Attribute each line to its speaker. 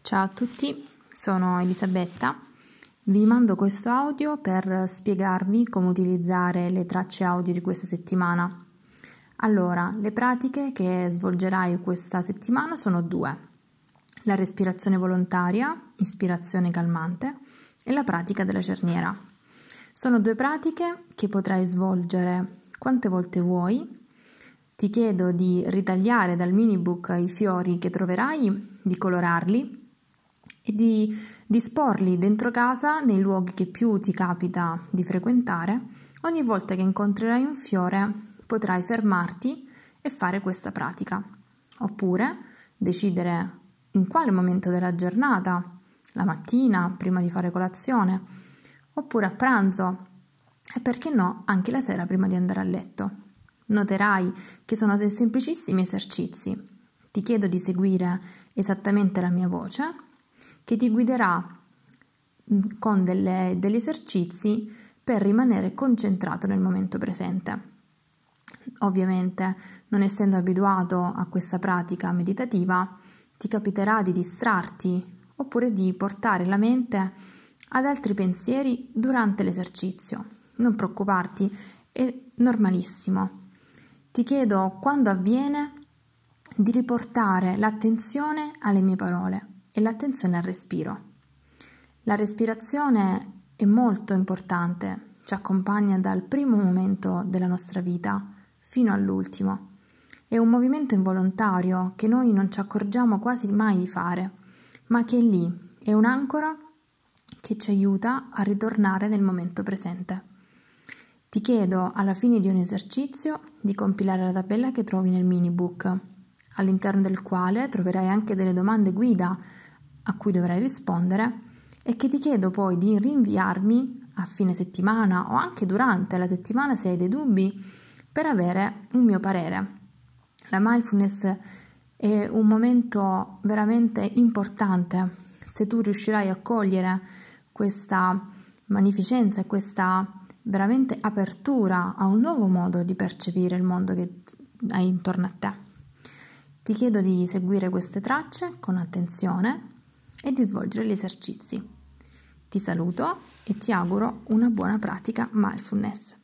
Speaker 1: Ciao a tutti, sono Elisabetta. Vi mando questo audio per spiegarvi come utilizzare le tracce audio di questa settimana. Allora, le pratiche che svolgerai questa settimana sono due: la respirazione volontaria, ispirazione calmante, e la pratica della cerniera. Sono due pratiche che potrai svolgere quante volte vuoi. Ti chiedo di ritagliare dal minibook i fiori che troverai, di colorarli e di disporli dentro casa nei luoghi che più ti capita di frequentare. Ogni volta che incontrerai un fiore potrai fermarti e fare questa pratica, oppure decidere in quale momento della giornata, la mattina prima di fare colazione, oppure a pranzo e perché no anche la sera prima di andare a letto. Noterai che sono dei semplicissimi esercizi. Ti chiedo di seguire esattamente la mia voce, che ti guiderà con degli esercizi per rimanere concentrato nel momento presente. Ovviamente, non essendo abituato a questa pratica meditativa, ti capiterà di distrarti oppure di portare la mente ad altri pensieri durante l'esercizio. Non preoccuparti, è normalissimo. Ti chiedo, quando avviene, di riportare l'attenzione alle mie parole e l'attenzione al respiro. La respirazione è molto importante, ci accompagna dal primo momento della nostra vita fino all'ultimo. È un movimento involontario che noi non ci accorgiamo quasi mai di fare, ma che è lì, è un'ancora che ci aiuta a ritornare nel momento presente. Ti chiedo alla fine di un esercizio di compilare la tabella che trovi nel minibook, all'interno del quale troverai anche delle domande guida a cui dovrai rispondere e che ti chiedo poi di rinviarmi a fine settimana o anche durante la settimana se hai dei dubbi, per avere un mio parere. La mindfulness è un momento veramente importante. Se tu riuscirai a cogliere questa magnificenza e questa veramente apertura a un nuovo modo di percepire il mondo che hai intorno a te. Ti chiedo di seguire queste tracce con attenzione e di svolgere gli esercizi. Ti saluto e ti auguro una buona pratica mindfulness.